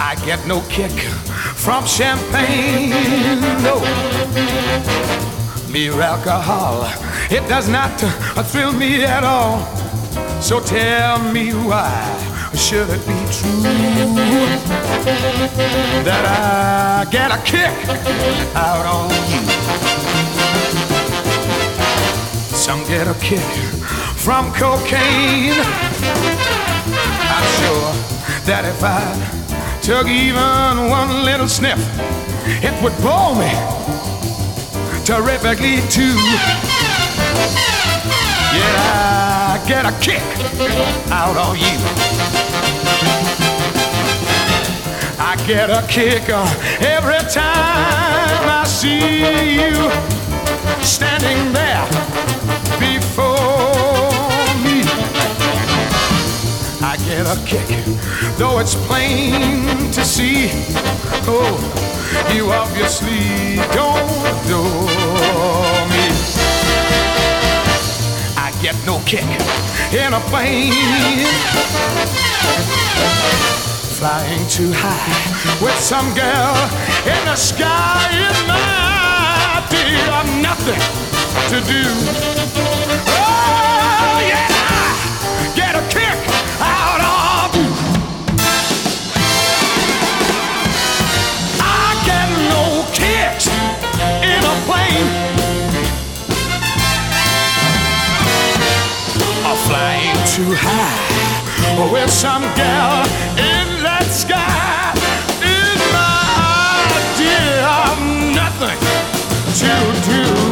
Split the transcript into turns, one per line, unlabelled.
I get no kick from champagne, no. Mere alcohol, it does not thrill me at all. So tell me why should it be true that I get a kick out on you? Some get a kick from cocaine. I'm sure that if I took even one little sniff, it would bore me terrifically too. Yet I get a kick out on you. I get a kick every time I see you standing there before me. I get a kick, though it's plain to see. Oh, you obviously don't adore me. I get no kick in a plane, flying too high with some girl in the sky. Is my dear nothing to do. Oh yeah, I get a kick out of you. I get no kicks in a plane, flying too high with some gal in that sky. Is my dear nothing to do.